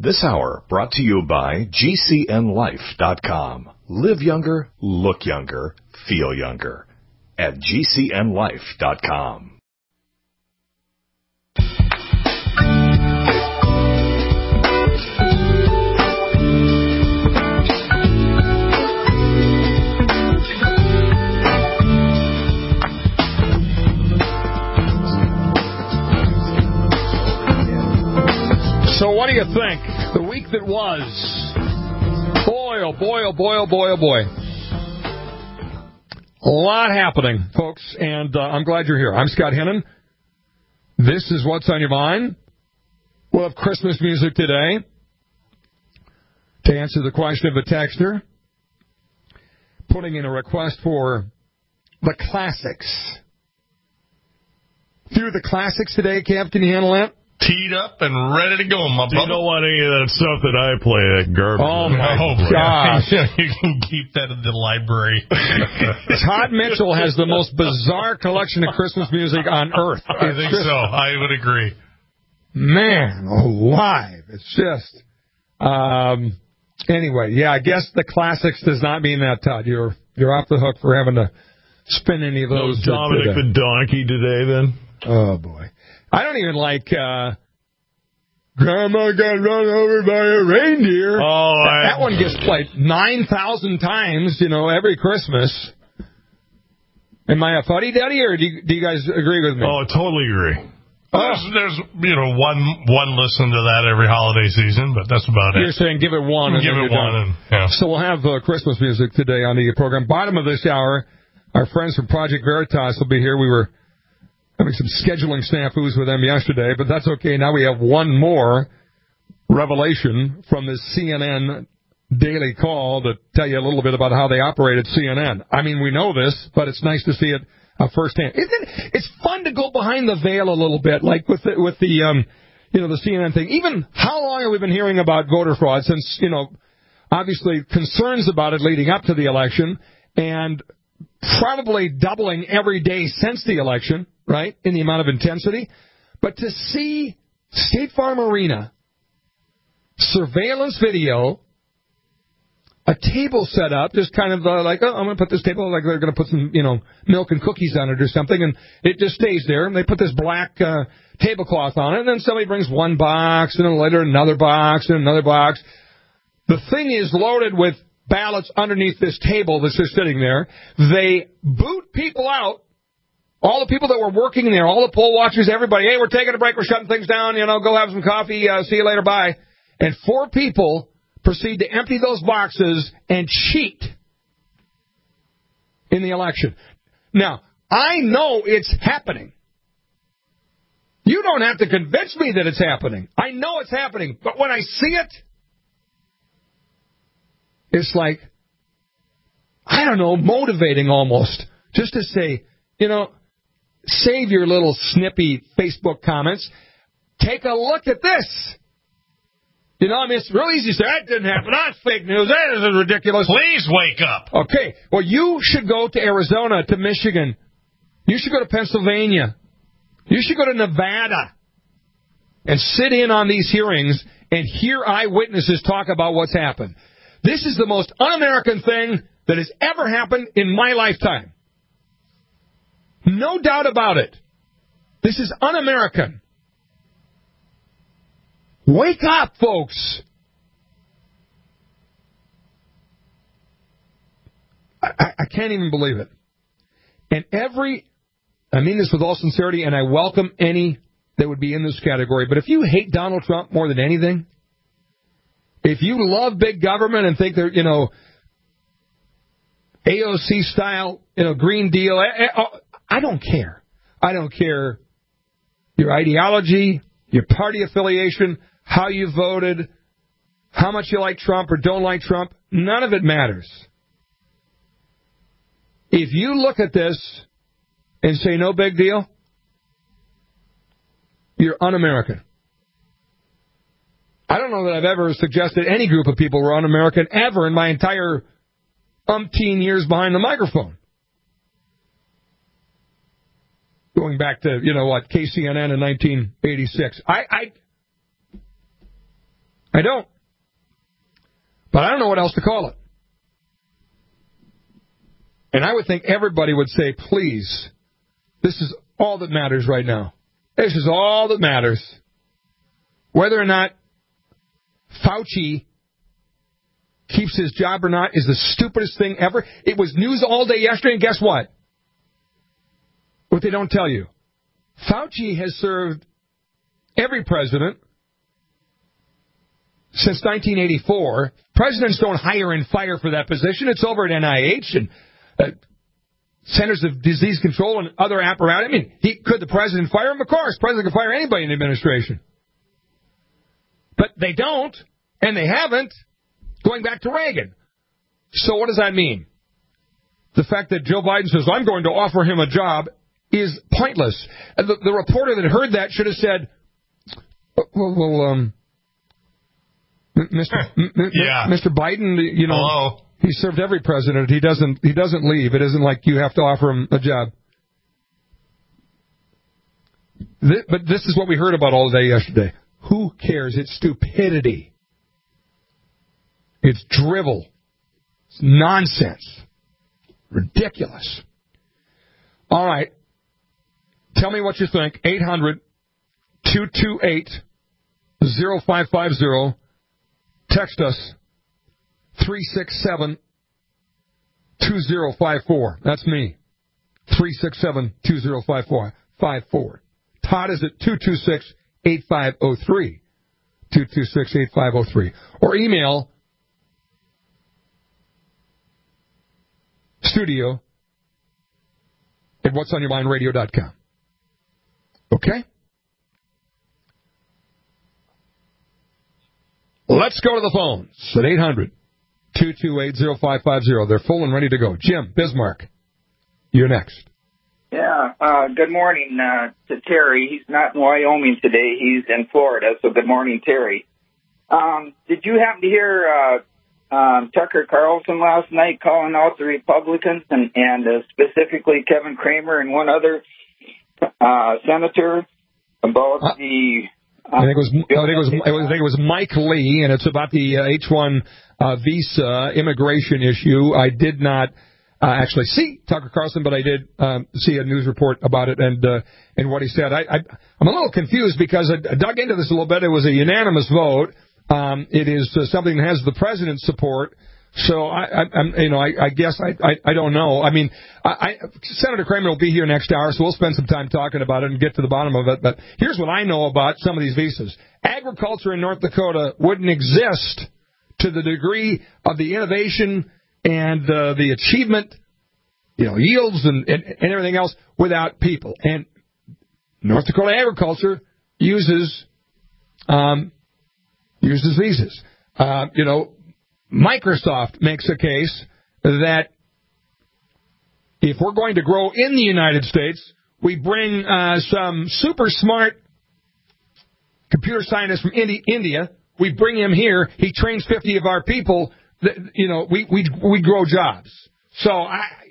This hour brought to you by GCNLife.com. Live younger, look younger, feel younger at GCNLife.com. So what do you think? The week that was. Boy, oh boy, oh boy, oh boy, oh boy. A lot happening, folks, and I'm glad you're here. I'm Scott Hennon. This is What's on Your Mind. We'll have Christmas music today. To answer the question of a texter, putting in a request for the classics. Through the classics today, Cap, can you handle that? Teed up and ready to go, my brother. You don't want any of that stuff that I play, that garbage. Oh, my gosh. You can keep that in the library. Todd Mitchell has the most bizarre collection of Christmas music on earth. I think so. I would agree. Man, alive. It's just... anyway, yeah, I guess the classics does not mean that, Todd. You're off the hook for having to spin any of those. No Dominic the Donkey today, then? Oh, boy. I don't even like Grandma got run over by a reindeer. Oh, that one gets played 9,000 times, every Christmas. Am I a fuddy-duddy, or do you guys agree with me? Oh, I totally agree. There's one listen to that every holiday season, but that's about it. You're saying give it one. Give it one. Yeah. So we'll have Christmas music today on the program. Bottom of this hour, our friends from Project Veritas will be here. We were having some scheduling snafus with them yesterday, but that's okay. Now we have one more revelation from this CNN daily call to tell you a little bit about how they operate at CNN. I mean, we know this, but it's nice to see it firsthand. It's fun to go behind the veil a little bit, like with the the CNN thing. Even how long have we been hearing about voter fraud since, obviously concerns about it leading up to the election and probably doubling every day since the election, right, in the amount of intensity. But to see State Farm Arena, surveillance video, a table set up, just kind of I'm going to put this table, like they're going to put some, milk and cookies on it or something, and it just stays there. And they put this black tablecloth on it, and then somebody brings one box, and then later another box, and another box. The thing is loaded with ballots underneath this table that's just sitting there. They boot people out. All the people that were working there, all the poll watchers, everybody, hey, we're taking a break, we're shutting things down, go have some coffee, see you later, bye. And 4 people proceed to empty those boxes and cheat in the election. Now, I know it's happening. You don't have to convince me that it's happening. I know it's happening. But when I see it, it's like, I don't know, motivating almost. Just to say, save your little snippy Facebook comments. Take a look at this. It's real easy to say, that didn't happen. That's fake news. That is ridiculous. Please wake up. Okay. Well, you should go to Arizona, to Michigan. You should go to Pennsylvania. You should go to Nevada and sit in on these hearings and hear eyewitnesses talk about what's happened. This is the most un-American thing that has ever happened in my lifetime. No doubt about it. This is un-American. Wake up, folks. I can't even believe it. And I mean this with all sincerity, and I welcome any that would be in this category, but if you hate Donald Trump more than anything, if you love big government and think they're, AOC style, Green Deal, I don't care. I don't care your ideology, your party affiliation, how you voted, how much you like Trump or don't like Trump. None of it matters. If you look at this and say no big deal, you're un-American. I don't know that I've ever suggested any group of people were un-American ever in my entire umpteen years behind the microphone. Going back to, KCNN in 1986. I don't. But I don't know what else to call it. And I would think everybody would say, please, this is all that matters right now. This is all that matters. Whether or not Fauci keeps his job or not is the stupidest thing ever. It was news all day yesterday, and guess what? What they don't tell you. Fauci has served every president since 1984. Presidents don't hire and fire for that position. It's over at NIH and Centers of Disease Control and other apparatus. I mean, could the president fire him? Of course. The president can fire anybody in the administration. But they don't, and they haven't, going back to Reagan. So what does that mean? The fact that Joe Biden says, I'm going to offer him a job is pointless. The reporter that heard that should have said, Mr. Biden, you know, hello? He served every president. He doesn't leave. It isn't like you have to offer him a job. But this is what we heard about all day yesterday. Who cares? It's stupidity. It's drivel. It's nonsense. Ridiculous. All right. Tell me what you think. 800-228-0550. Text us. 367-2054. That's me. 367-2054. Todd is at 226-8503. 226-8503. Or email studio at whatsonyourmindradio.com. Okay? Let's go to the phones at 800-228-0550. They're full and ready to go. Jim, Bismarck, you're next. Yeah, good morning to Terry. He's not in Wyoming today. He's in Florida, so good morning, Terry. Did you happen to hear Tucker Carlson last night calling out the Republicans and specifically Kevin Cramer and one other senator about the... I think it was Mike Lee, and it's about the H-1 visa immigration issue. I did not actually see Tucker Carlson, but I did see a news report about it and what he said. I'm a little confused because I dug into this a little bit. It was a unanimous vote. It is something that has the president's support. So I guess I don't know. I mean, Senator Cramer will be here next hour, so we'll spend some time talking about it and get to the bottom of it. But here's what I know about some of these visas. Agriculture in North Dakota wouldn't exist to the degree of the innovation and the achievement, yields and everything else without people. And North Dakota agriculture uses visas. Microsoft makes a case that if we're going to grow in the United States, we bring some super smart computer scientist from India. We bring him here. He trains 50 of our people. We grow jobs. So I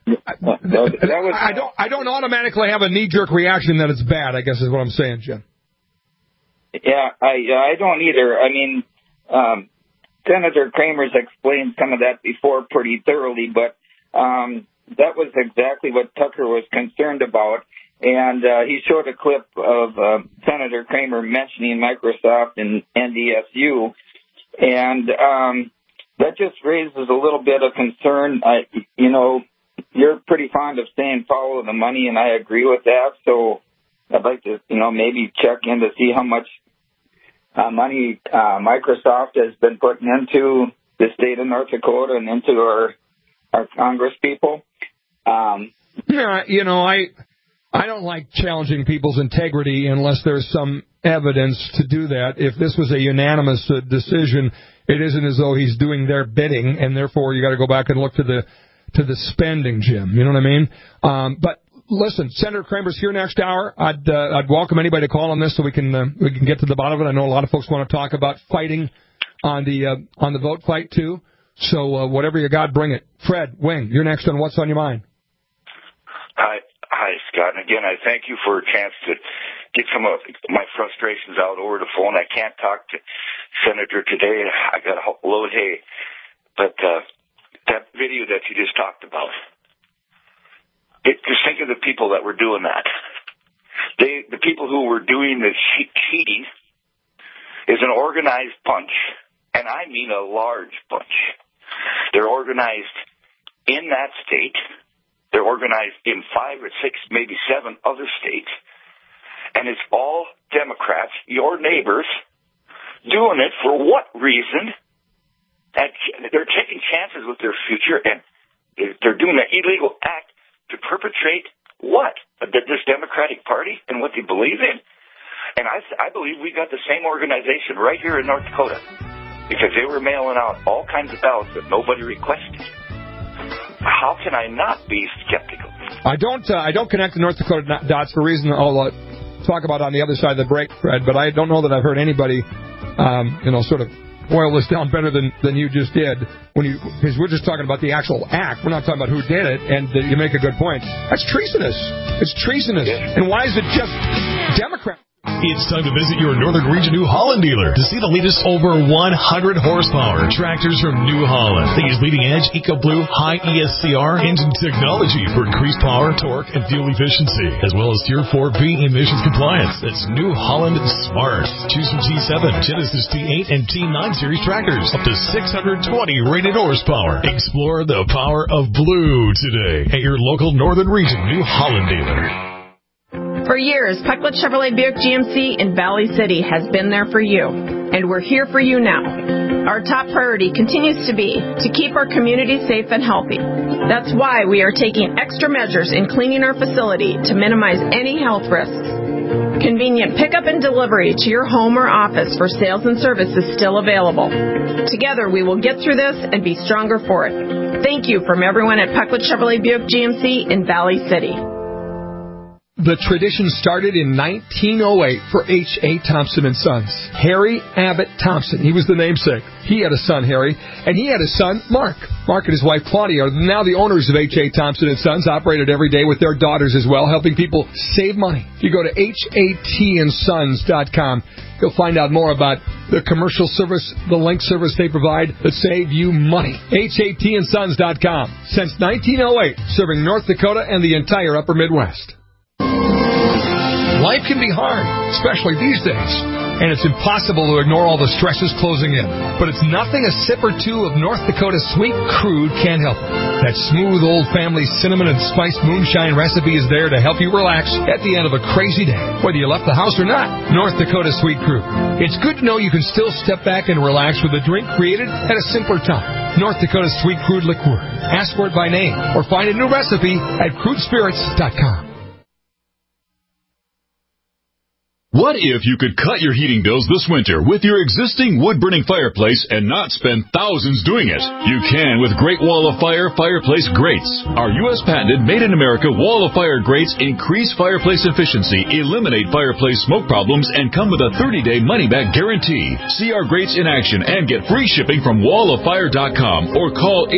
don't automatically have a knee-jerk reaction that it's bad, I guess is what I'm saying, Jim. Yeah, I don't either. I mean, Senator Cramer's explained some of that before pretty thoroughly, but that was exactly what Tucker was concerned about. And he showed a clip of Senator Cramer mentioning Microsoft and NDSU. And that just raises a little bit of concern. You're pretty fond of saying follow the money, and I agree with that. So I'd like to, maybe check in to see how much money Microsoft has been putting into the state of North Dakota and into our Congress people. I don't like challenging people's integrity unless there's some evidence to do that. If this was a unanimous decision, it isn't as though he's doing their bidding, and therefore you got to go back and look to the spending, Jim. You know what I mean? But listen, Senator Cramer's here next hour. I'd welcome anybody to call on this so we can get to the bottom of it. I know a lot of folks want to talk about fighting on the vote fight too. So whatever you got, bring it. Fred Wing, you're next on What's on Your Mind. Hi, Scott. And again, I thank you for a chance to get some of my frustrations out over the phone. I can't talk to Senator today. I got a load hay. But that video that you just talked about, just think of the people that were doing that. The people who were doing the cheating is an organized bunch, and I mean a large bunch. They're organized in that state. They're organized in 5 or 6, maybe 7 other states. And it's all Democrats, your neighbors, doing it for what reason? And they're taking chances with their future, and they're doing an illegal act to perpetrate what? This Democratic Party and what they believe in? And I believe we got the same organization right here in North Dakota, because they were mailing out all kinds of ballots that nobody requested. How can I not be skeptical? I don't connect the North Dakota dots for a reason I'll talk about on the other side of the break, Fred, but I don't know that I've heard anybody, sort of boil this down better than you just did, because we're just talking about the actual act. We're not talking about who did it, and you make a good point. That's treasonous. It's treasonous. Yeah. And why is it just Democrats? It's time to visit your Northern Region New Holland dealer to see the latest over 100 horsepower tractors from New Holland. They use leading-edge EcoBlue high ESCR engine technology for increased power, torque, and fuel efficiency, as well as Tier 4B emissions compliance. That's New Holland Smart. Choose from T7, Genesis T8, and T9 series tractors, up to 620 rated horsepower. Explore the power of blue today at your local Northern Region New Holland dealer. For years, Pecklet Chevrolet Buick GMC in Valley City has been there for you, and we're here for you now. Our top priority continues to be to keep our community safe and healthy. That's why we are taking extra measures in cleaning our facility to minimize any health risks. Convenient pickup and delivery to your home or office for sales and service is still available. Together, we will get through this and be stronger for it. Thank you from everyone at Pecklet Chevrolet Buick GMC in Valley City. The tradition started in 1908 for H.A. Thompson & Sons. Harry Abbott Thompson, he was the namesake. He had a son, Harry, and he had a son, Mark. Mark and his wife, Claudia, are now the owners of H.A. Thompson & Sons, operated every day with their daughters as well, helping people save money. If you go to hatandsons.com, you'll find out more about the commercial service, the link service they provide that save you money. hatandsons.com. Since 1908, serving North Dakota and the entire upper Midwest. Life can be hard, especially these days, and it's impossible to ignore all the stresses closing in. But it's nothing a sip or two of North Dakota Sweet Crude can't help. That smooth old family cinnamon and spice moonshine recipe is there to help you relax at the end of a crazy day, whether you left the house or not. North Dakota Sweet Crude. It's good to know you can still step back and relax with a drink created at a simpler time. North Dakota Sweet Crude Liqueur. Ask for it by name or find a new recipe at crudespirits.com. What if you could cut your heating bills this winter with your existing wood-burning fireplace and not spend thousands doing it? You can with Great Wall of Fire fireplace grates. Our U.S.-patented, made-in-America Wall of Fire grates increase fireplace efficiency, eliminate fireplace smoke problems, and come with a 30-day money-back guarantee. See our grates in action and get free shipping from walloffire.com or call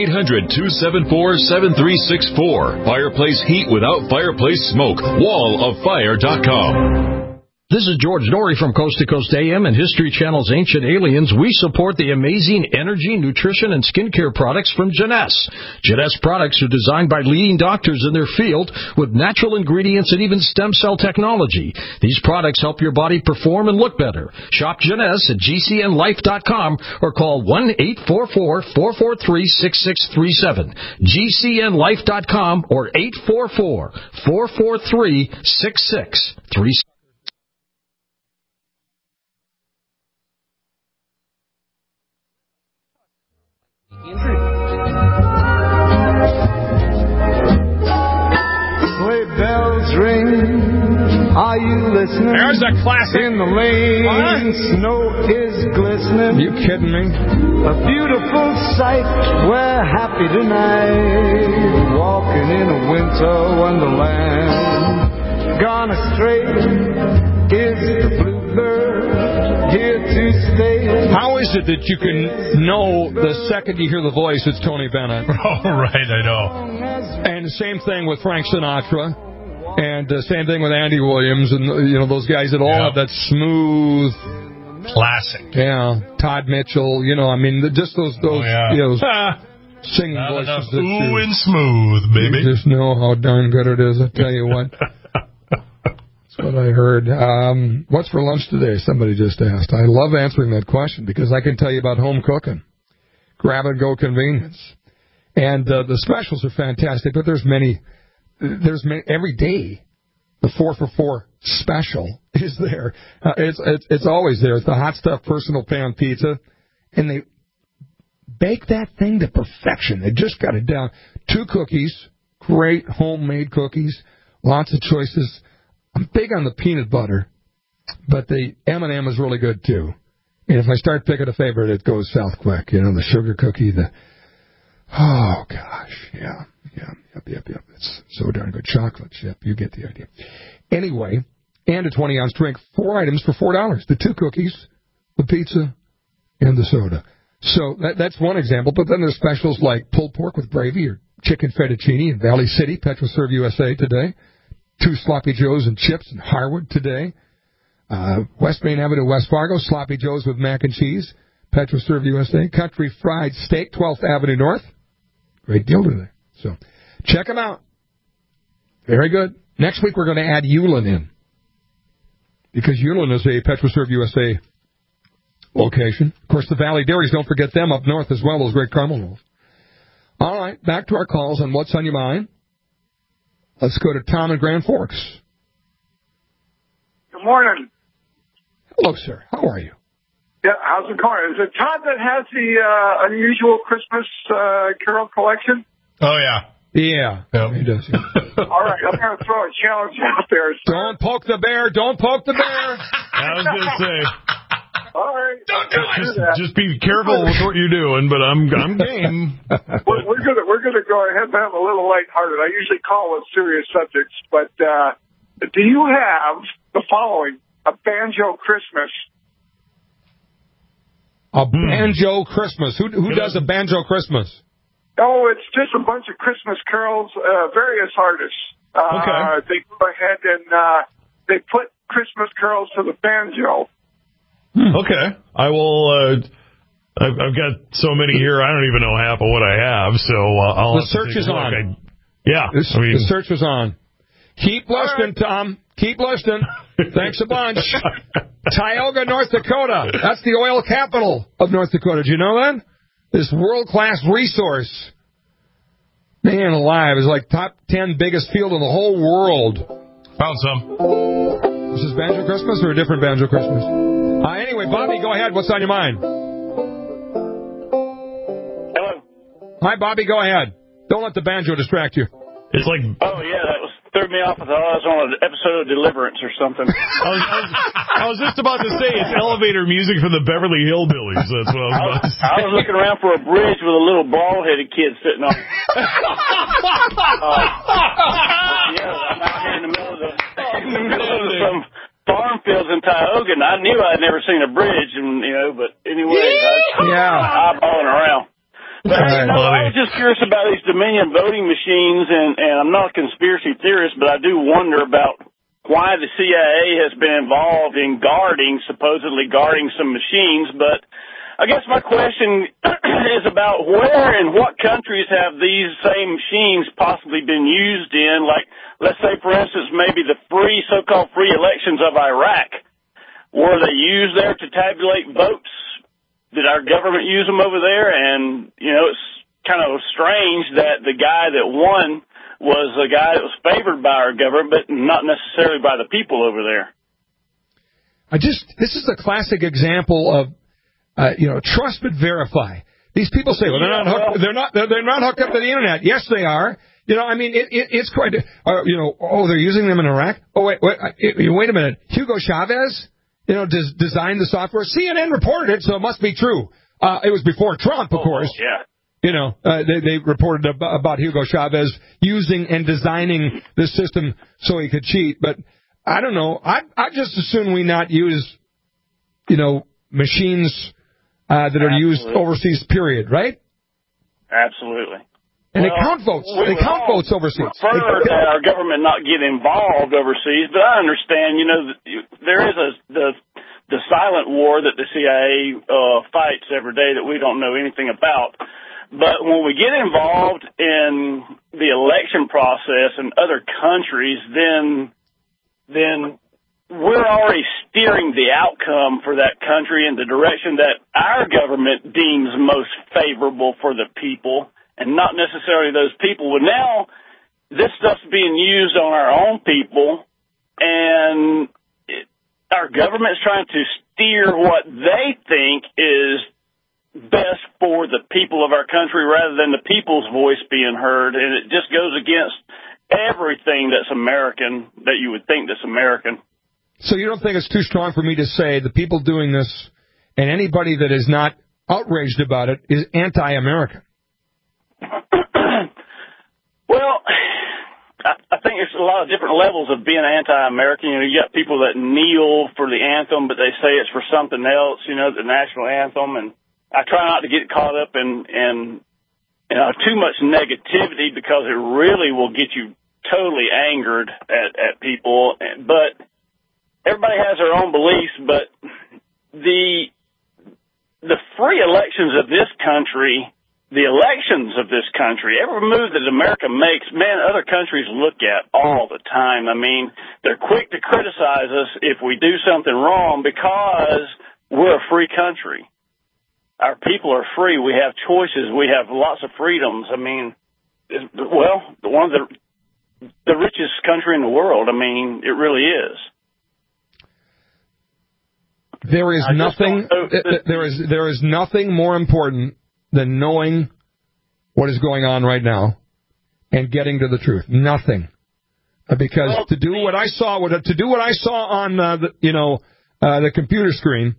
800-274-7364. Fireplace heat without fireplace smoke. walloffire.com. This is George Norrie from Coast to Coast AM and History Channel's Ancient Aliens. We support the amazing energy, nutrition, and skincare products from Jeunesse. Jeunesse products are designed by leading doctors in their field with natural ingredients and even stem cell technology. These products help your body perform and look better. Shop Jeunesse at gcnlife.com or call 1-844-443-6637. gcnlife.com or 844-443-6637. Sleigh bells ring, are you listening? There's a classic. In the lane, snow is glistening. You kidding me? A beautiful sight, we're happy tonight, walking in a winter wonderland. Gone astray is the bluebird, here to stay. How is it that you can know the second you hear the voice it's Tony Bennett? Oh, right, I know. And the same thing with Frank Sinatra, and the same thing with Andy Williams, and those guys that all have that smooth Classic. Yeah, Todd Mitchell. Just those singing Not voices. enough That ooh and smooth, baby. You just know how darn good it is. I tell you what. That's what I heard. What's for lunch today? Somebody just asked. I love answering that question because I can tell you about home cooking, grab and go convenience, and the specials are fantastic. But there's many every day. The 4 for $4 special is there. It's always there. It's the hot stuff personal pan pizza, and they bake that thing to perfection. They just got it down. 2 cookies, great homemade cookies, lots of choices. I'm big on the peanut butter, but the M&M is really good too. And if I start picking a favorite, it goes south quick. The sugar cookie, oh gosh, yeah. Yep. It's so darn good. Chocolate chip. You get the idea. Anyway, and a 20-ounce drink. 4 items for $4. The 2 cookies, the pizza, and the soda. So that's one example. But then there's specials like pulled pork with gravy or chicken fettuccine in Valley City, PetroServe USA today. 2 Sloppy Joes and chips in Harwood today. West Main Avenue, West Fargo, Sloppy Joes with mac and cheese, PetroServe USA. Country Fried Steak, 12th Avenue North. Great deal today. So check them out. Very good. Next week we're going to add Yulin in. Because Yulin is a PetroServe USA location. Of course, the Valley Dairies, don't forget them up north as well, those great caramel rolls. All right, back to our calls on What's on Your Mind. Let's go to Tom in Grand Forks. Good morning. Hello, sir. How are you? Yeah, how's it going? Is it Todd that has the unusual Christmas carol collection? Oh, yeah. Yeah. Yep. He does. Yeah. All right, I'm going to throw a challenge out there. Don't poke the bear. Don't poke the bear. I was going to say. All right. Don't do it. Just be careful with what you're doing, but I'm game. We're gonna go ahead and have a little lighthearted. I usually call with serious subjects, but do you have the following: a banjo Christmas? A banjo Christmas. Who does a banjo Christmas? Oh, it's just a bunch of Christmas carols, various artists. Okay. They go ahead and they put Christmas carols to the banjo. Okay. I will. I've got so many here, I don't even know half of what I have, so I'll The search is on. The search is on. Keep listening, Tom. Keep listening. Thanks a bunch. Tioga, North Dakota. That's the oil capital of North Dakota. Did you know that? This world-class resource. Man alive. It's like top 10 biggest field in the whole world. Found some. This is Banjo Christmas or a different Banjo Christmas? Anyway, Bobby, go ahead. What's on your mind? Hello. Hi, Bobby. Go ahead. Don't let the banjo distract you. It's like... Oh, yeah, that threw me off. I thought I was on an episode of Deliverance or something. I was just about to say it's elevator music from the Beverly Hillbillies. That's what I was about to say. I was looking around for a bridge with a little bald-headed kid sitting on. Yeah, I'm out here in the middle of some farm fields in Tioga, and I knew I'd never seen a bridge, and but anyway, I'm eyeballing around. But I was just curious about these Dominion voting machines, and I'm not a conspiracy theorist, but I do wonder about why the CIA has been involved in supposedly guarding some machines. But I guess my question is about where and what countries have these same machines possibly been used in? Like, let's say, for instance, maybe the so-called free elections of Iraq. Were they used there to tabulate votes? Did our government use them over there? And, it's kind of strange that the guy that won was a guy that was favored by our government, but not necessarily by the people over there. This is a classic example of, trust but verify. These people say, well, they're not hooked up to the internet. Yes, they are. It's quite, they're using them in Iraq. Oh, wait a minute. Hugo Chavez? Designed the software. CNN reported it, so it must be true. It was before Trump, of course. Yeah. They reported about Hugo Chavez using and designing this system so he could cheat. But I don't know. I just assume we not use, machines that are used overseas, period, right? Absolutely. And they count votes. They count votes overseas. Prefer that our government not get involved overseas, but I understand, there is the the silent war that the CIA fights every day that we don't know anything about. But when we get involved in the election process in other countries, then we're already steering the outcome for that country in the direction that our government deems most favorable for the people, and not necessarily those people. Well, now this stuff's being used on our own people, and our government's trying to steer what they think is best for the people of our country rather than the people's voice being heard. And it just goes against everything that's American, that you would think that's American. So you don't think it's too strong for me to say the people doing this and anybody that is not outraged about it is anti-American? Well, I think there's a lot of different levels of being anti-American. You know, you got people that kneel for the anthem, but they say it's for something else, you know, the national anthem. And I try not to get caught up in too much negativity because it really will get you totally angered at people. But everybody has their own beliefs, but the free elections of this country, every move that America makes, man, other countries look at all the time. I mean, they're quick to criticize us if we do something wrong because we're a free country. Our people are free. We have choices. We have lots of freedoms. I mean, one of the richest country in the world. I mean, it really is. There is nothing more important than knowing what is going on right now and getting to the truth. Nothing, because to do what I saw on the computer screen,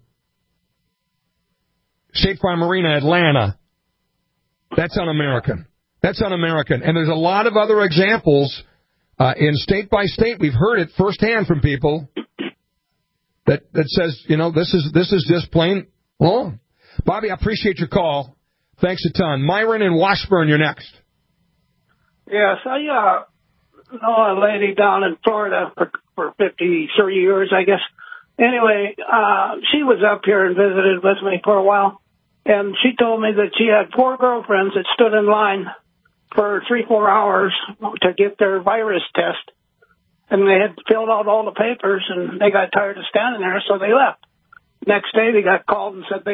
State Farm Arena, Atlanta, that's un-American. That's un-American. And there's a lot of other examples in state by state. We've heard it firsthand from people that says, you know, this is just plain wrong. Bobby, I appreciate your call. Thanks a ton. Myron in Washburn, you're next. Yes, I know a lady down in Florida for 53 years, I guess. Anyway, she was up here and visited with me for a while, and she told me that she had 4 girlfriends that stood in line for 3-4 hours to get their virus test, and they had filled out all the papers, and they got tired of standing there, so they left. Next day, they got called and said they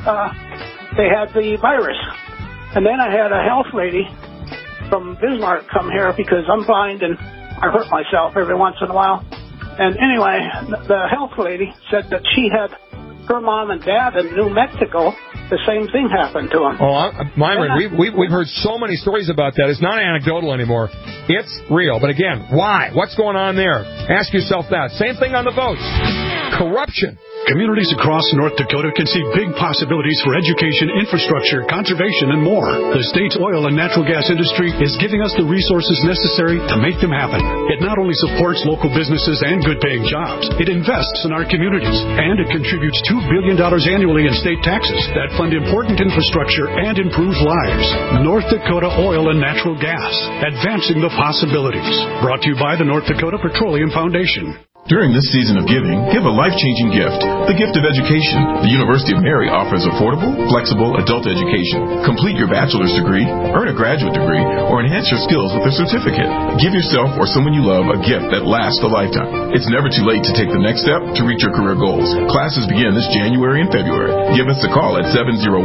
had the virus. And then I had a health lady from Bismarck come here because I'm blind and I hurt myself every once in a while. And anyway, the health lady said that she had her mom and dad in New Mexico. The same thing happened to them. Myron, we've heard so many stories about that. It's not anecdotal anymore. It's real. But again, why? What's going on there? Ask yourself that. Same thing on the votes. Corruption. Communities across North Dakota can see big possibilities for education, infrastructure, conservation, and more. The state's oil and natural gas industry is giving us the resources necessary to make them happen. It not only supports local businesses and good-paying jobs, it invests in our communities, and it contributes $2 billion annually in state taxes that fund important infrastructure and improve lives. North Dakota Oil and Natural Gas, advancing the possibilities. Brought to you by the North Dakota Petroleum Foundation. During this season of giving, give a life-changing gift, the gift of education. The University of Mary offers affordable, flexible adult education. Complete your bachelor's degree, earn a graduate degree, or enhance your skills with a certificate. Give yourself or someone you love a gift that lasts a lifetime. It's never too late to take the next step to reach your career goals. Classes begin this January and February. Give us a call at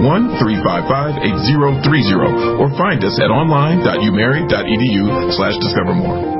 701-355-8030 or find us at online.umary.edu/discover more.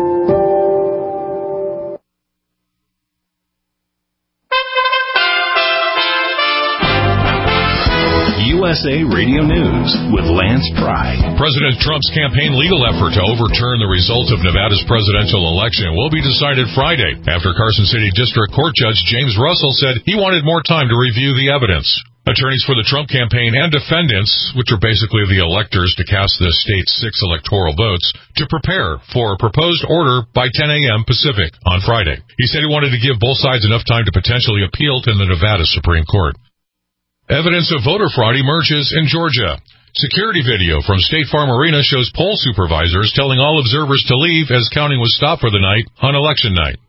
USA Radio News with Lance Pry. President Trump's campaign legal effort to overturn the result of Nevada's presidential election will be decided Friday after Carson City District Court Judge James Russell said he wanted more time to review the evidence. Attorneys for the Trump campaign and defendants, which are basically the electors to cast the state's 6 electoral votes, to prepare for a proposed order by 10 a.m. Pacific on Friday. He said he wanted to give both sides enough time to potentially appeal to the Nevada Supreme Court. Evidence of voter fraud emerges in Georgia. Security video from State Farm Arena shows poll supervisors telling all observers to leave as counting was stopped for the night on election night.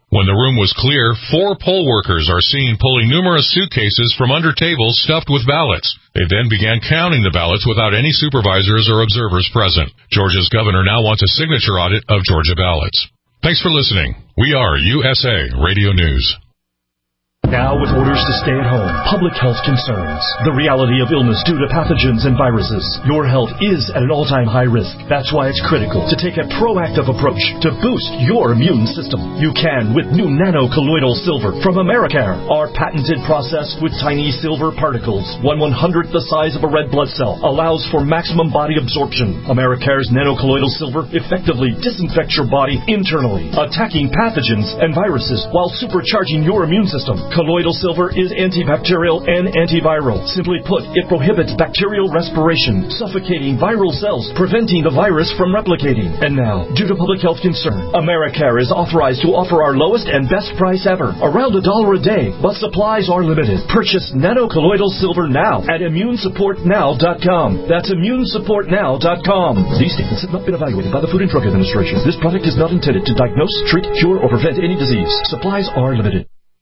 When the room was clear, 4 poll workers are seen pulling numerous suitcases from under tables stuffed with ballots. They then began counting the ballots without any supervisors or observers present. Georgia's governor now wants a signature audit of Georgia ballots. Thanks for listening. We are USA Radio News. Now with orders to stay at home, public health concerns, the reality of illness due to pathogens and viruses, your health is at an all-time high risk. That's why it's critical to take a proactive approach to boost your immune system. You can with new nano-colloidal silver from Americare. Our patented process with tiny silver particles, 1/100th the size of a red blood cell, allows for maximum body absorption. Americare's nano-colloidal silver effectively disinfects your body internally, attacking pathogens and viruses while supercharging your immune system. Colloidal silver is antibacterial and antiviral. Simply put, it prohibits bacterial respiration, suffocating viral cells, preventing the virus from replicating. And now, due to public health concern, Americare is authorized to offer our lowest and best price ever, around $1 a day, but supplies are limited. Purchase nano-colloidal silver now at immunesupportnow.com. That's immunesupportnow.com. These statements have not been evaluated by the Food and Drug Administration. This product is not intended to diagnose, treat, cure, or prevent any disease. Supplies are limited.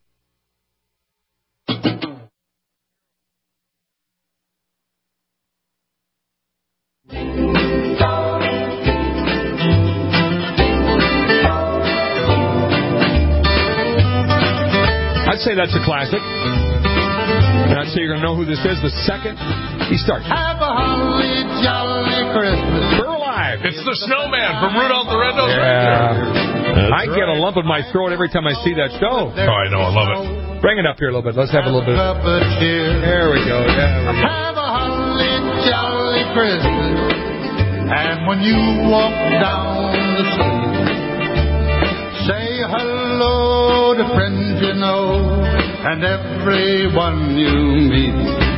I'd say that's a classic. And I'd say you're going to know who this is the second he starts. Have a holly jolly Christmas. We're alive. It's the snowman from Rudolph the Red-Nosed Reindeer. I get a lump in my throat every time I see that show. Oh, I know. I love it. Bring it up here a little bit. Let's have a little bit. There we go. Have a holly jolly Christmas. And when you walk down the street, say hello to friends you know and everyone you meet.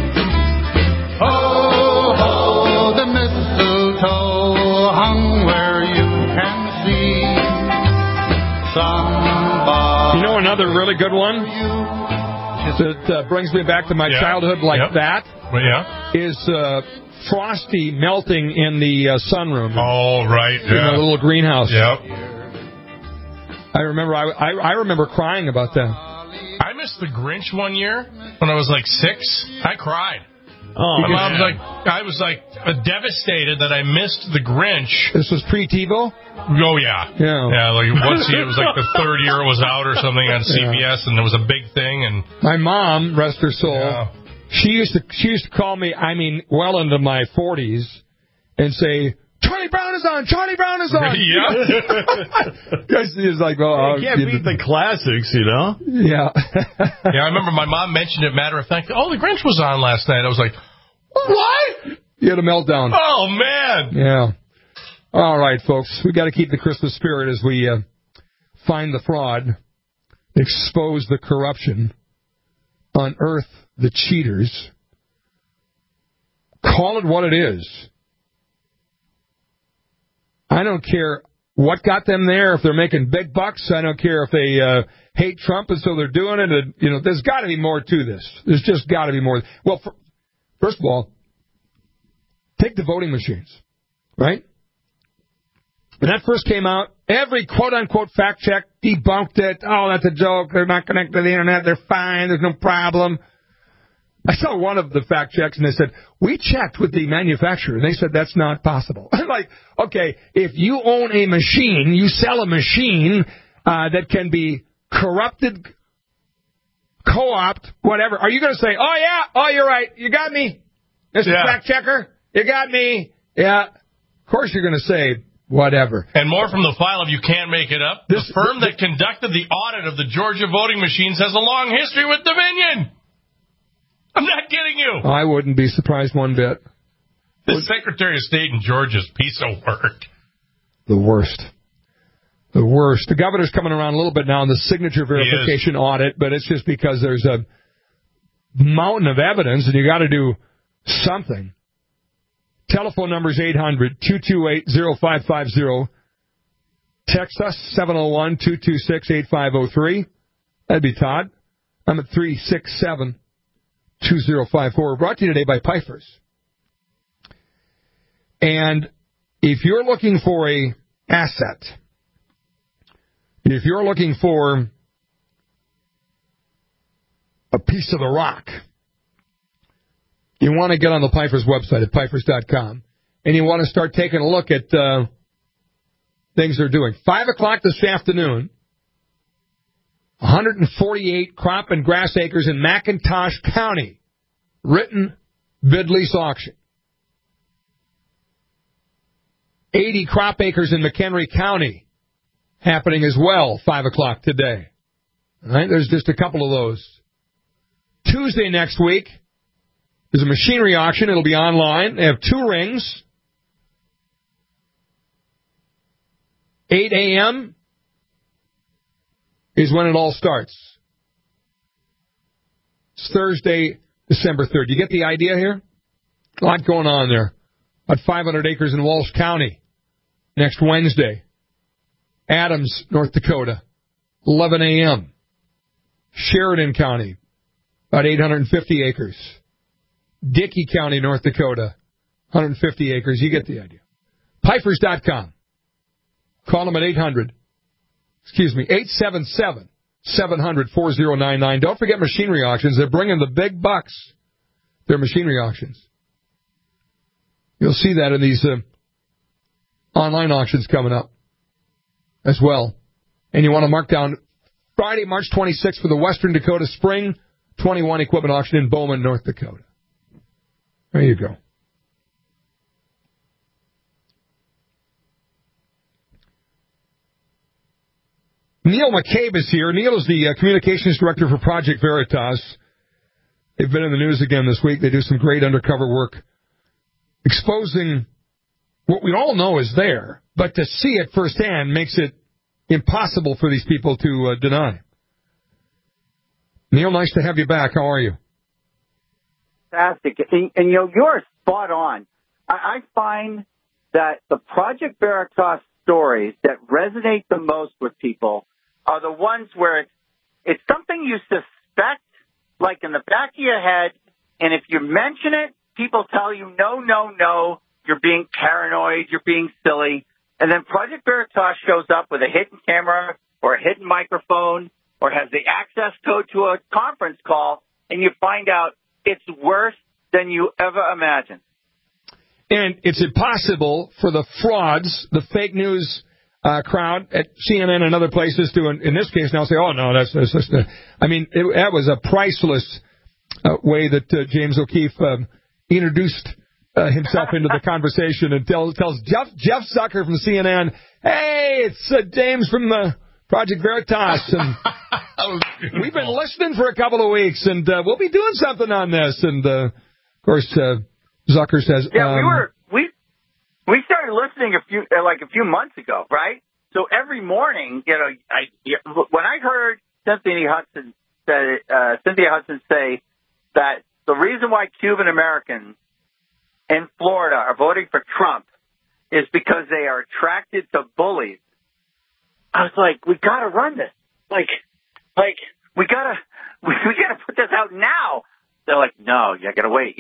Ho, ho, the mistletoe hung where you can see somebody. You know another really good one that brings me back to my childhood like that? Well, yeah. Is Frosty melting in the sunroom. Oh, right. In the little greenhouse. Yep. I remember I remember crying about that. I missed the Grinch one year when I was like 6. I cried. Oh, my mom was like devastated that I missed the Grinch. This was pre-TiVo? Oh, yeah. Yeah, like once it was like the third year it was out or something on CBS, and it was a big thing. And my mom, rest her soul, she used to call me, I mean, well into my 40s, and say, Charlie Brown is on! Charlie Brown is on! Yeah. It's like, oh, you can't beat the classics, you know? Yeah. Yeah, I remember my mom mentioned it, matter of fact, the Grinch was on last night. I was like, what? You had a meltdown. Oh, man. Yeah. All right, folks. We got to keep the Christmas spirit as we find the fraud, expose the corruption, unearth the cheaters, call it what it is. I don't care what got them there, if they're making big bucks. I don't care if they hate Trump and so they're doing it. And, there's got to be more to this. There's just got to be more. Well, first of all, take the voting machines, right? When that first came out, every quote-unquote fact check debunked it. Oh, that's a joke. They're not connected to the Internet. They're fine. There's no problem. I saw one of the fact checks, and they said, we checked with the manufacturer. They said that's not possible. I'm like, okay, if you own a machine, you sell a machine that can be corrupted, co-opt, whatever. Are you going to say, you're right. You got me, Mr. Fact Checker? You got me. Yeah. Of course you're going to say whatever. And more from the file of You Can't Make It Up. The firm that conducted the audit of the Georgia voting machines has a long history with Dominion. I'm not kidding you. I wouldn't be surprised one bit. The Secretary of State in Georgia's piece of work. The worst. The worst. The governor's coming around a little bit now on the signature verification audit, but it's just because there's a mountain of evidence and you got to do something. Telephone number is 800-228-0550. Text us, 701-226-8503. That'd be Todd. I'm at 367-2054. We're brought to you today by Pifers. And if you're looking for a asset, if you're looking for a piece of the rock. You want to get on the Pifers website at Pifers.com, and you want to start taking a look at things they're doing. 5 o'clock this afternoon, 148 crop and grass acres in McIntosh County, written bid lease auction. 80 crop acres in McHenry County, happening as well, 5 o'clock today. All right, there's just a couple of those. Tuesday next week, there's a machinery auction. It'll be online. They have 2 rings. 8 a.m. is when it all starts. It's Thursday, December 3rd. You get the idea here? A lot going on there. About 500 acres in Walsh County next Wednesday. Adams, North Dakota, 11 a.m. Sheridan County, about 850 acres. Dickey County, North Dakota, 150 acres. You get the idea. Pifers.com. Call them at 877-700-4099. Don't forget machinery auctions. They're bringing the big bucks. They're machinery auctions. You'll see that in these online auctions coming up as well. And you want to mark down Friday, March 26th for the Western Dakota Spring 21 Equipment Auction in Bowman, North Dakota. There you go. Neil McCabe is here. Neil is the communications director for Project Veritas. They've been in the news again this week. They do some great undercover work exposing what we all know is there, but to see it firsthand makes it impossible for these people to deny. Neil, nice to have you back. How are you? Fantastic. And you're spot on. I find that the Project Veritas stories that resonate the most with people are the ones where it's something you suspect, like in the back of your head, and if you mention it, people tell you, no, you're being paranoid, you're being silly. And then Project Veritas shows up with a hidden camera or a hidden microphone or has the access code to a conference call, and you find out it's worse than you ever imagined. And it's impossible for the frauds, the fake news crowd at CNN and other places to, in this case now, say, oh, no, that's I mean, that was a priceless way that James O'Keefe introduced himself into the conversation and tells Jeff Zucker from CNN, hey, it's James from Project Veritas, and we've been listening for a couple of weeks, and we'll be doing something on this. And, of course, Zucker says... Yeah, we started listening a few months ago, right? So every morning, when I heard Cynthia Hudson say that the reason why Cuban Americans in Florida are voting for Trump is because they are attracted to bullies, I was like, we got to run this. Like we got to put this out now. They're like, no, you got to wait.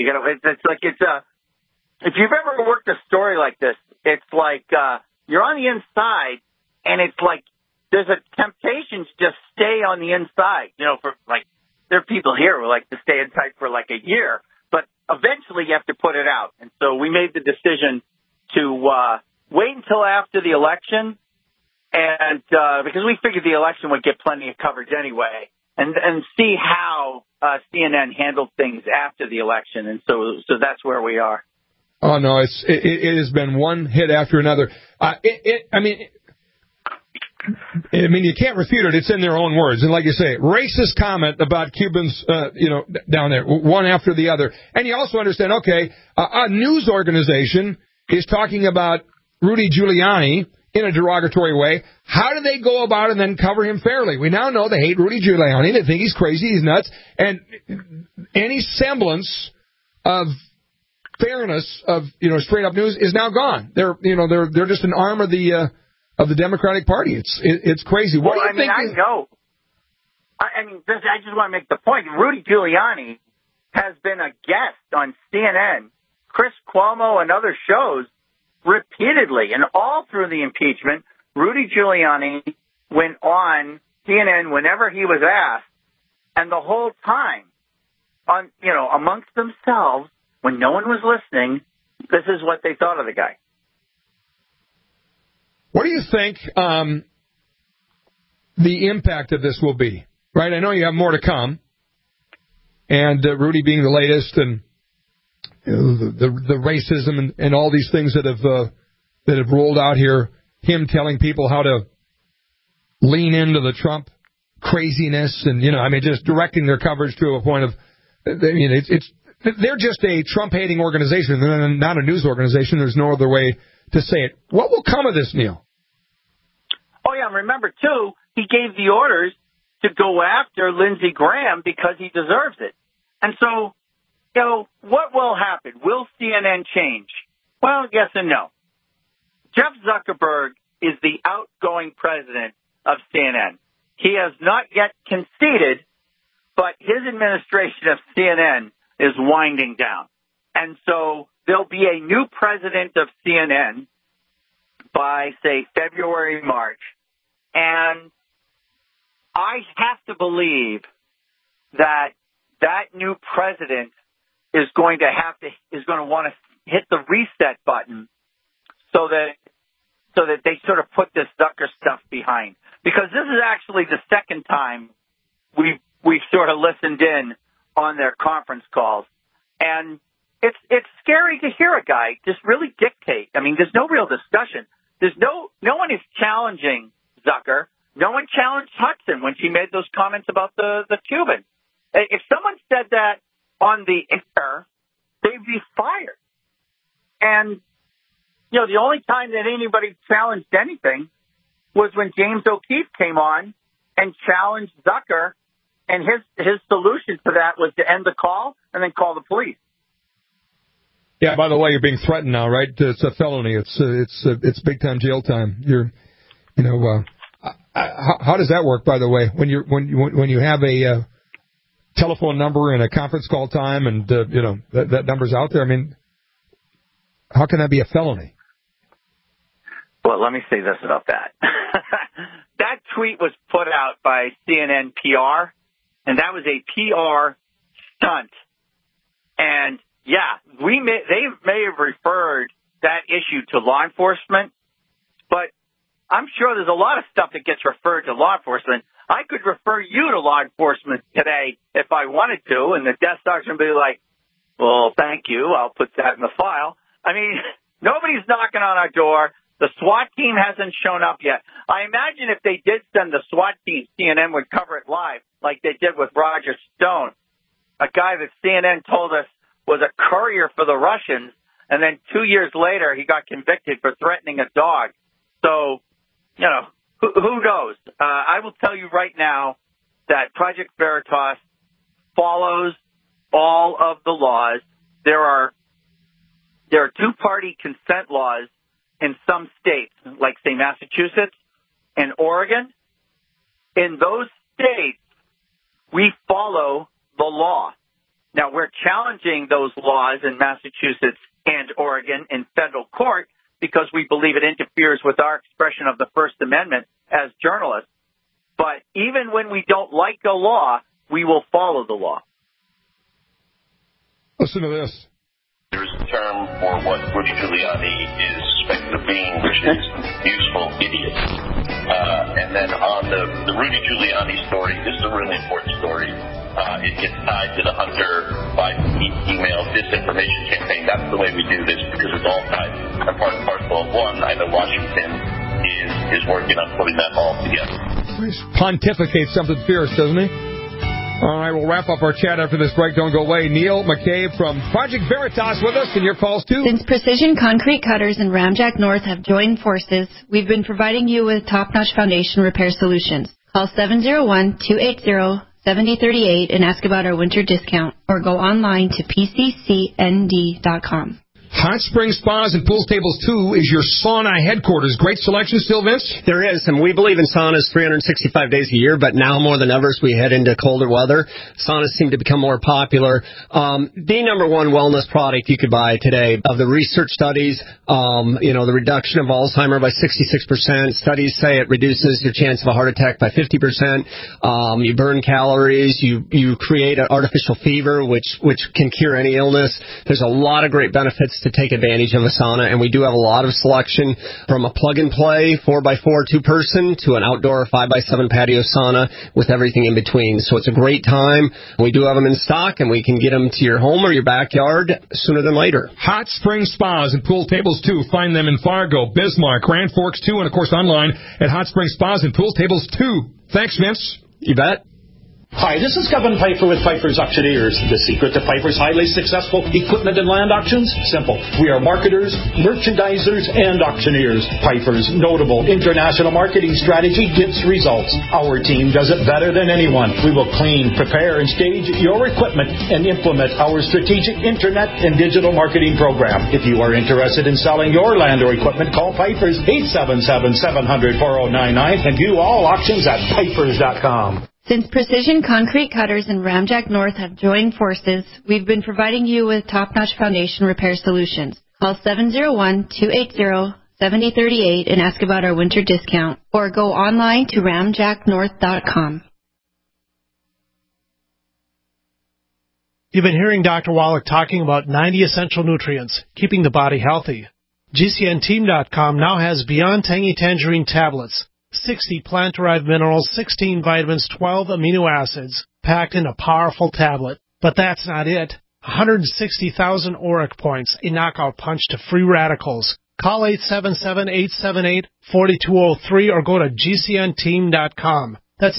If you've ever worked a story like this, it's like you're on the inside, and it's like there's a temptation to just stay on the inside. For like there are people here who like to stay inside for like a year, but eventually you have to put it out. And so we made the decision to wait until after the election, and because we figured the election would get plenty of coverage anyway, and see how CNN handled things after the election. And so that's where we are. Oh, no, it has been one hit after another. I mean, you can't refute it. It's in their own words. And like you say, racist comment about Cubans, down there, one after the other. And you also understand, okay, a news organization is talking about Rudy Giuliani in a derogatory way. How do they go about it and then cover him fairly? We now know they hate Rudy Giuliani. They think he's crazy, he's nuts. And any semblance of fairness of straight up news is now gone. They're just an arm of the Democratic Party. It's crazy. What do you think? I know. I just want to make the point. Rudy Giuliani has been a guest on CNN, Chris Cuomo, and other shows repeatedly, and all through the impeachment. Rudy Giuliani went on CNN whenever he was asked, and the whole time amongst themselves, when no one was listening, this is what they thought of the guy. What do you think the impact of this will be? Right, I know you have more to come, and Rudy being the latest, and the racism and all these things that have rolled out here. Him telling people how to lean into the Trump craziness, and just directing their coverage to a point of, they're just a Trump-hating organization, and not a news organization. There's no other way to say it. What will come of this, Neil? Oh yeah, and remember too, he gave the orders to go after Lindsey Graham because he deserves it. And so, what will happen? Will CNN change? Well, yes and no. Jeff Zuckerberg is the outgoing president of CNN. He has not yet conceded, but his administration of CNN is winding down. And so there'll be a new president of CNN by, say, February, March. And I have to believe that new president is going to want to hit the reset button so that they sort of put this Zucker stuff behind. Because this is actually the second time we've sort of listened in on their conference calls. And it's scary to hear a guy just really dictate. I mean, there's no real discussion. No one is challenging Zucker. No one challenged Hudson when she made those comments about the Cubans. If someone said that on the air, they'd be fired. And, the only time that anybody challenged anything was when James O'Keefe came on and challenged Zucker, and his solution to that was to end the call and then call the police. Yeah, by the way, you're being threatened now, right? It's a felony. It's big time jail time. How does that work, by the way? When you have a telephone number and a conference call time, and that number's out there. I mean, how can that be a felony? Well, let me say this about that. That tweet was put out by CNN PR, and that was a PR stunt. And yeah, they may have referred that issue to law enforcement, but I'm sure there's a lot of stuff that gets referred to law enforcement. I could refer you to law enforcement today if I wanted to, and the desk doctor would be like, well, thank you. I'll put that in the file. I mean, nobody's knocking on our door. The SWAT team hasn't shown up yet. I imagine if they did send the SWAT team, CNN would cover it live like they did with Roger Stone, a guy that CNN told us was a courier for the Russians, and then 2 years later he got convicted for threatening a dog. So, who knows? I will tell you right now that Project Veritas follows all of the laws. There are two-party consent laws in some states, like, say, Massachusetts and Oregon. In those states, we follow the law. Now, we're challenging those laws in Massachusetts and Oregon in federal court because we believe it interferes with our expression of the First Amendment as journalists. But even when we don't like a law, we will follow the law. Listen to this. There's a term for what Rudy Giuliani is suspected of being, which is useful idiot. And then on the Rudy Giuliani story, this is a really important story. It gets tied to the Hunter Biden email disinformation campaign. That's the way we do this because it's all tied. And part and parcel of one, I know Washington is working on putting that all together. He pontificates something fierce, doesn't he? All right, we'll wrap up our chat after this break. Don't go away. Neil McCabe from Project Veritas with us, and your calls too. Since Precision Concrete Cutters and Ramjack North have joined forces, we've been providing you with top-notch foundation repair solutions. Call 701-280-7038 and ask about our winter discount, or go online to pccnd.com. Hot Spring Spas and Pool Tables 2 is your sauna headquarters. Great selection still, Vince? There is, and we believe in saunas 365 days a year, but now more than ever as we head into colder weather, saunas seem to become more popular. The number one wellness product you could buy today, of the research studies, the reduction of Alzheimer's by 66%. Studies say it reduces your chance of a heart attack by 50%. You burn calories. You create an artificial fever, which can cure any illness. There's a lot of great benefits to take advantage of a sauna, and we do have a lot of selection from a plug-and-play 4x4 two-person to an outdoor 5x7 patio sauna with everything in between. So it's a great time. We do have them in stock, and we can get them to your home or your backyard sooner than later. Hot Spring Spas and Pool Tables 2. Find them in Fargo, Bismarck, Grand Forks 2, and, of course, online at Hot Spring Spas and Pool Tables 2. Thanks, Vince. You bet. Hi, this is Kevin Piper with Piper's Auctioneers. The secret to Piper's highly successful equipment and land auctions? Simple. We are marketers, merchandisers, and auctioneers. Piper's notable international marketing strategy gets results. Our team does it better than anyone. We will clean, prepare, and stage your equipment and implement our strategic internet and digital marketing program. If you are interested in selling your land or equipment, call Piper's 877-700-4099 and view all auctions at pipers.com. Since Precision Concrete Cutters and Ramjack North have joined forces, we've been providing you with top-notch foundation repair solutions. Call 701-280-7038 and ask about our winter discount, or go online to ramjacknorth.com. You've been hearing Dr. Wallach talking about 90 essential nutrients, keeping the body healthy. GCNteam.com now has Beyond Tangy Tangerine tablets. 60 plant-derived minerals, 16 vitamins, 12 amino acids, packed in a powerful tablet. But that's not it. 160,000 auric points, a knockout punch to free radicals. Call 877-878-4203 or go to GCNteam.com. That's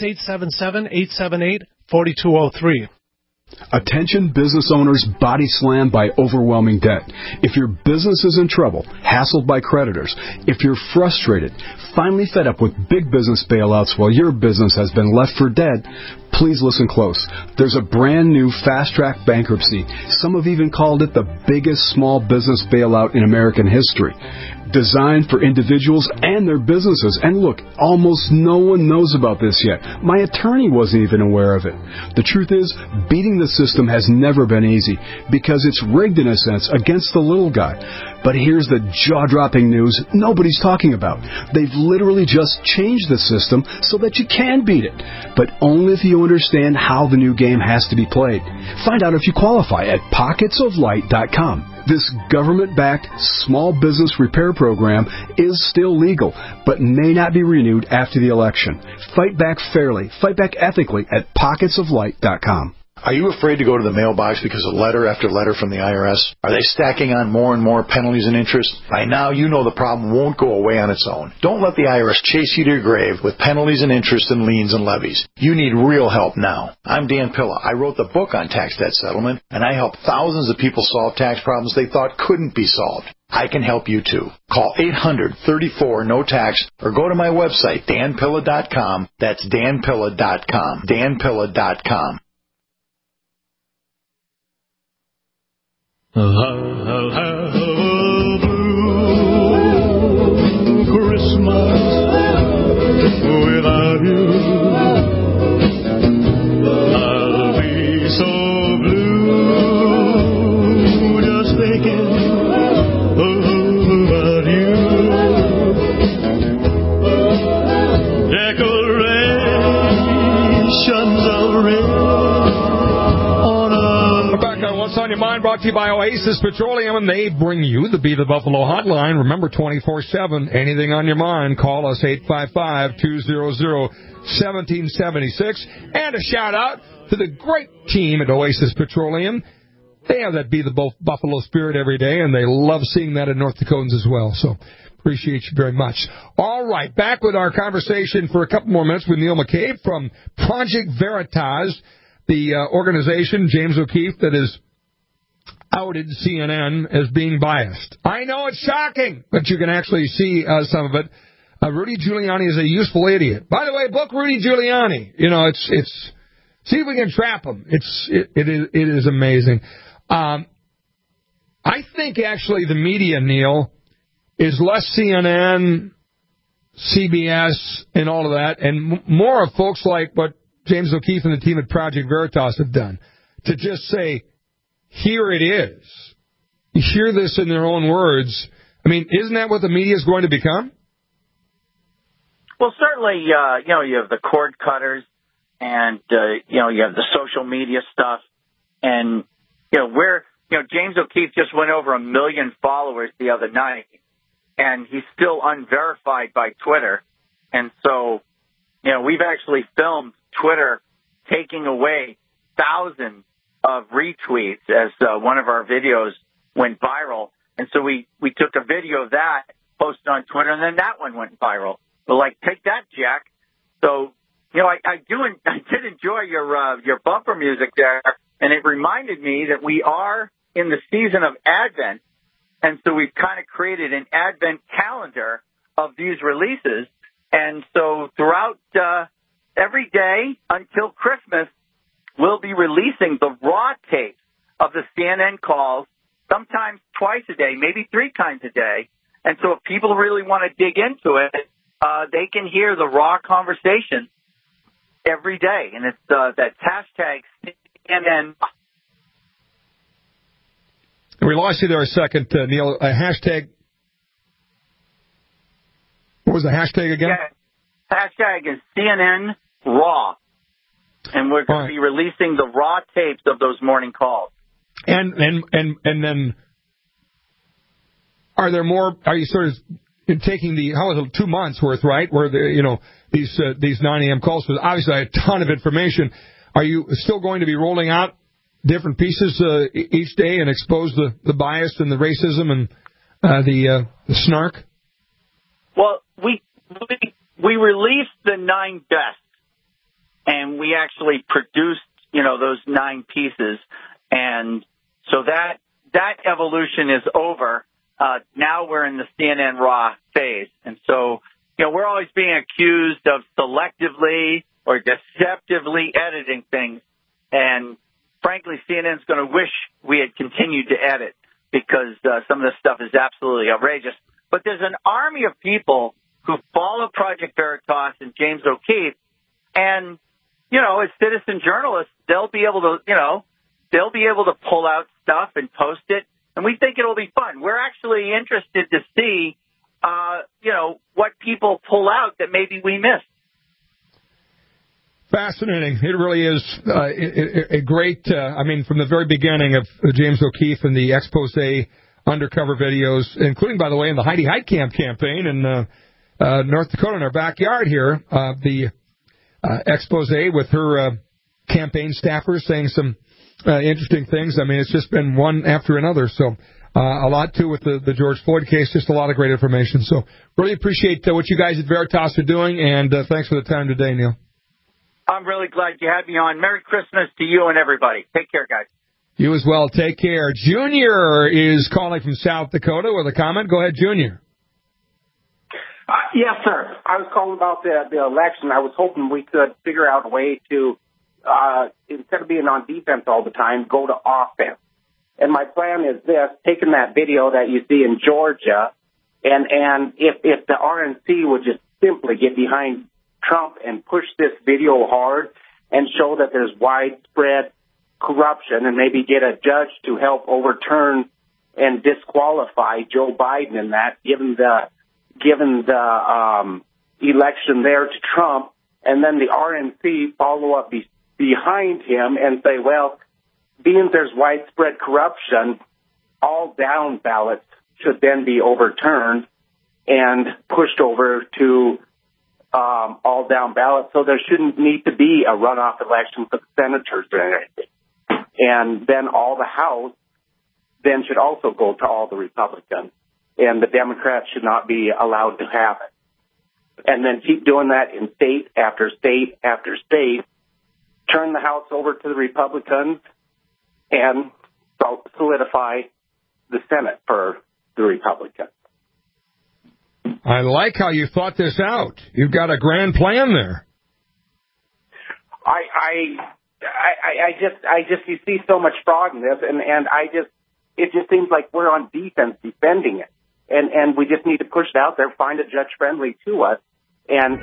877-878-4203. Attention business owners body slammed by overwhelming debt. If your business is in trouble, hassled by creditors, if you're frustrated, finally fed up with big business bailouts while your business has been left for dead, please listen close. There's a brand new fast-track bankruptcy. Some have even called it the biggest small business bailout in American history. Designed for individuals and their businesses. And look, almost no one knows about this yet. My attorney wasn't even aware of it. The truth is, beating the system has never been easy because it's rigged in a sense against the little guy. But here's the jaw-dropping news nobody's talking about. They've literally just changed the system so that you can beat it. But only if you understand how the new game has to be played. Find out if you qualify at pocketsoflight.com. This government-backed small business repair program is still legal, but may not be renewed after the election. Fight back fairly, fight back ethically at pocketsoflight.com. Are you afraid to go to the mailbox because of letter after letter from the IRS? Are they stacking on more and more penalties and interest? By now, you know the problem won't go away on its own. Don't let the IRS chase you to your grave with penalties and interest and liens and levies. You need real help now. I'm Dan Pilla. I wrote the book on tax debt settlement, and I helped thousands of people solve tax problems they thought couldn't be solved. I can help you too. Call 800-34-NO-TAX or go to my website, danpilla.com. That's danpilla.com. danpilla.com. I'll have a blue Christmas without you. I'll be so blue just thinking about you. Decorations of red. What's on your mind? Brought to you by Oasis Petroleum, and they bring you the Be the Buffalo hotline. Remember, 24/7. Anything on your mind? Call us 855-200-1776. And a shout out to the great team at Oasis Petroleum. They have that Be the Buffalo spirit every day, and they love seeing that in North Dakotans as well. So appreciate you very much. All right, back with our conversation for a couple more minutes with Neil McCabe from Project Veritas, the organization, James O'Keefe, that is outed CNN as being biased. I know it's shocking, but you can actually see some of it. Rudy Giuliani is a useful idiot. By the way, book Rudy Giuliani. You know, it's see if we can trap him. It is amazing. I I think actually the media, Neil, is less CNN, CBS, and all of that, and more of folks like what James O'Keefe and the team at Project Veritas have done, to just say, here it is. You hear this in their own words. I mean, isn't that what the media is going to become? Well, certainly, you have the cord cutters and, you have the social media stuff. And, James O'Keefe just went over 1 million followers the other night, and he's still unverified by Twitter. And so, we've actually filmed Twitter taking away thousands of retweets as one of our videos went viral. And so we took a video of that, posted on Twitter, and then that one went viral. But like, take that, Jack. So, I did enjoy your bumper music there, and it reminded me that we are in the season of Advent, and so we've kind of created an Advent calendar of these releases. And so throughout every day until Christmas, we'll be releasing the raw tapes of the CNN calls, sometimes twice a day, maybe 3 times a day. And so if people really want to dig into it, they can hear the raw conversation every day. And it's that hashtag CNN. We lost you there a second, Neil. Hashtag. What was the hashtag again? Yeah. Hashtag is CNN Raw. And we're going to be releasing the raw tapes of those morning calls. And then are there more? Are you sort of taking how is it, 2 months worth, right? Where these 9 a.m. calls, because obviously I have a ton of information. Are you still going to be rolling out different pieces each day and expose the bias and the racism and the snark? Well, we released the 9 best, and we actually produced those 9 pieces, and so that evolution is over. Now we're in the CNN Raw phase, and so we're always being accused of selectively or deceptively editing things, and frankly, CNN's going to wish we had continued to edit, because some of this stuff is absolutely outrageous. But there's an army of people who follow Project Veritas and James O'Keefe, and as citizen journalists, they'll be able to pull out stuff and post it, and we think it'll be fun. We're actually interested to see, what people pull out that maybe we missed. Fascinating. It really is a great, from the very beginning of James O'Keefe and the expose undercover videos, including, by the way, in the Heidi Heitkamp campaign in North Dakota in our backyard here, the expose with her campaign staffers saying some interesting things. It's just been one after another. So a lot, too, with the George Floyd case, just a lot of great information. So really appreciate what you guys at Veritas are doing, and thanks for the time today, Neil. I'm really glad you had me on. Merry Christmas to you and everybody. Take care, guys. You as well. Take care. Junior is calling from South Dakota with a comment. Go ahead, Junior. Yes, sir. I was calling about the election. I was hoping we could figure out a way to, instead of being on defense all the time, go to offense. And my plan is this, taking that video that you see in Georgia, and if the RNC would just simply get behind Trump and push this video hard and show that there's widespread corruption, and maybe get a judge to help overturn and disqualify Joe Biden in that, given the election there to Trump, and then the RNC follow up behind him and say, well, being there's widespread corruption, all down ballots should then be overturned and pushed over to all down ballots, so there shouldn't need to be a runoff election for the senators or anything. And then all the House then should also go to all the Republicans, and the Democrats should not be allowed to have it. And then keep doing that in state after state after state, turn the House over to the Republicans, and solidify the Senate for the Republicans. I like how you thought this out. You've got a grand plan there. I just you see so much fraud in this, and I just it just seems like we're on defense defending it. And we just need to push it out there, find a judge friendly to us, and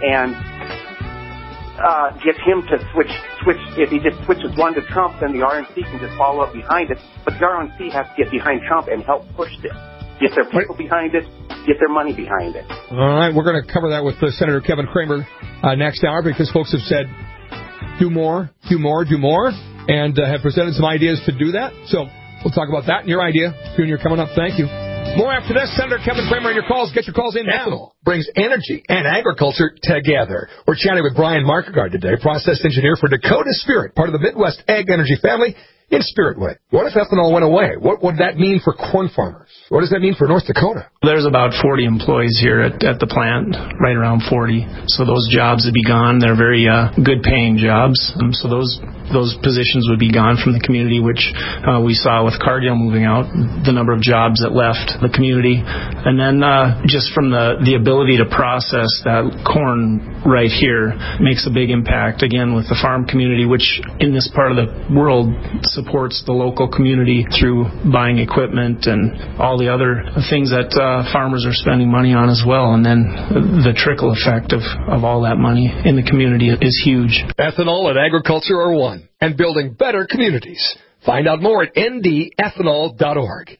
get him to switch. If he just switches one to Trump, then the RNC can just follow up behind it. But the RNC has to get behind Trump and help push this. Get their people behind it, get their money behind it. All right, we're going to cover that with Senator Kevin Cramer next hour, because folks have said, do more, and have presented some ideas to do that. So we'll talk about that and your idea. Junior, coming up. Thank you. More after this. Senator Kevin Cramer and your calls. Get your calls in now. Ethanol brings energy and agriculture together. We're chatting with Brian Markegard today, process engineer for Dakota Spirit, part of the Midwest Ag Energy family in Spiritwood. What if ethanol went away? What would that mean for corn farmers? What does that mean for North Dakota? There's about 40 employees here at the plant, right around 40. So those jobs would be gone. They're very good paying jobs. So those positions would be gone from the community, which we saw with Cargill moving out, the number of jobs that left the community. And then just from the ability to process that corn right here makes a big impact, again, with the farm community, which in this part of the world supports the local community through buying equipment and all the other things that farmers are spending money on as well. And then the trickle effect of all that money in the community is huge. Ethanol and agriculture are one, and building better communities. Find out more at ndethanol.org.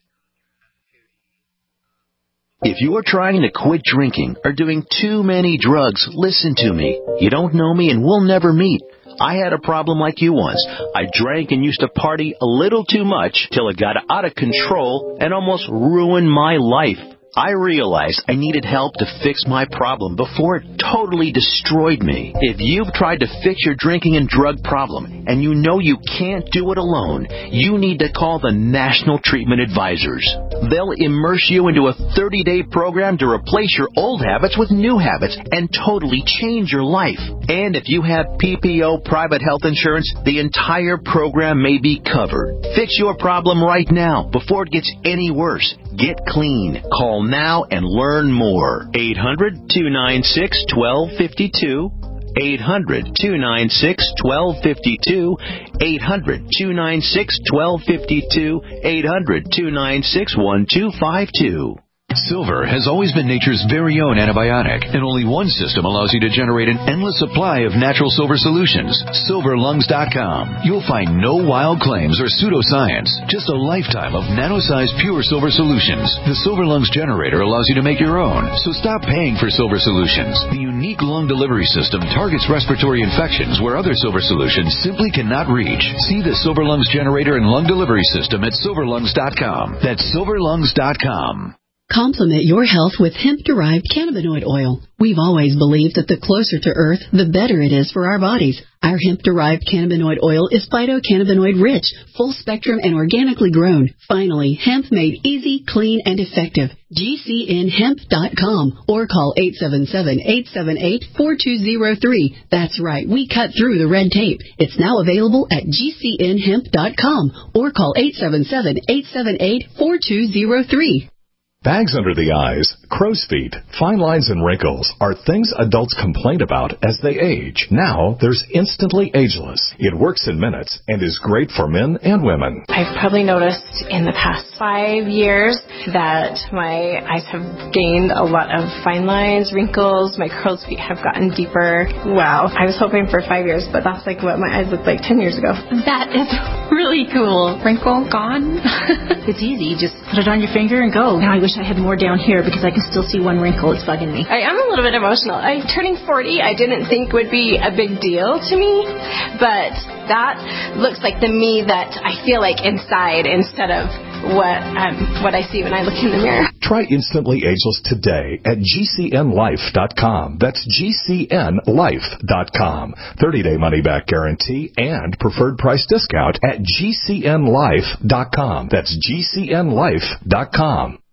If you are trying to quit drinking or doing too many drugs, listen to me. You don't know me and we'll never meet. I had a problem like you once. I drank and used to party a little too much till it got out of control and almost ruined my life. I realized I needed help to fix my problem before it totally destroyed me. If you've tried to fix your drinking and drug problem and you know you can't do it alone, you need to call the National Treatment Advisors. They'll immerse you into a 30-day program to replace your old habits with new habits and totally change your life. And if you have PPO private health insurance, the entire program may be covered. Fix your problem right now before it gets any worse. Get clean. Call now and learn more. 800-296-1252. 800-296-1252. 800-296-1252. 800-296-1252. Silver has always been nature's very own antibiotic, and only one system allows you to generate an endless supply of natural silver solutions. SilverLungs.com. You'll find no wild claims or pseudoscience, just a lifetime of nano-sized pure silver solutions. The Silver Lungs generator allows you to make your own, so stop paying for silver solutions. The unique lung delivery system targets respiratory infections where other silver solutions simply cannot reach. See the Silver Lungs generator and lung delivery system at SilverLungs.com. That's SilverLungs.com. Complement your health with hemp-derived cannabinoid oil. We've always believed that the closer to Earth, the better it is for our bodies. Our hemp-derived cannabinoid oil is phytocannabinoid-rich, full-spectrum, and organically grown. Finally, hemp made easy, clean, and effective. GCNhemp.com or call 877-878-4203. That's right, we cut through the red tape. It's now available at GCNhemp.com or call 877-878-4203. Bags under the eyes, crow's feet, fine lines, and wrinkles are things adults complain about as they age. Now, there's Instantly Ageless. It works in minutes and is great for men and women. I've probably noticed in the past 5 years that my eyes have gained a lot of fine lines, wrinkles, my crow's feet have gotten deeper. Wow. I was hoping for 5 years, but that's like what my eyes looked like 10 years ago. That is really cool. Wrinkle gone. It's easy. Just put it on your finger and go. Now I wish I had more down here because I can still see one wrinkle. It's bugging me. I am a little bit emotional. Turning 40, I didn't think would be a big deal to me, but that looks like the me that I feel like inside instead of what I see when I look in the mirror. Try Instantly Ageless today at GCNlife.com. That's GCNlife.com. 30-day money-back guarantee and preferred price discount at GCNlife.com. That's GCNlife.com.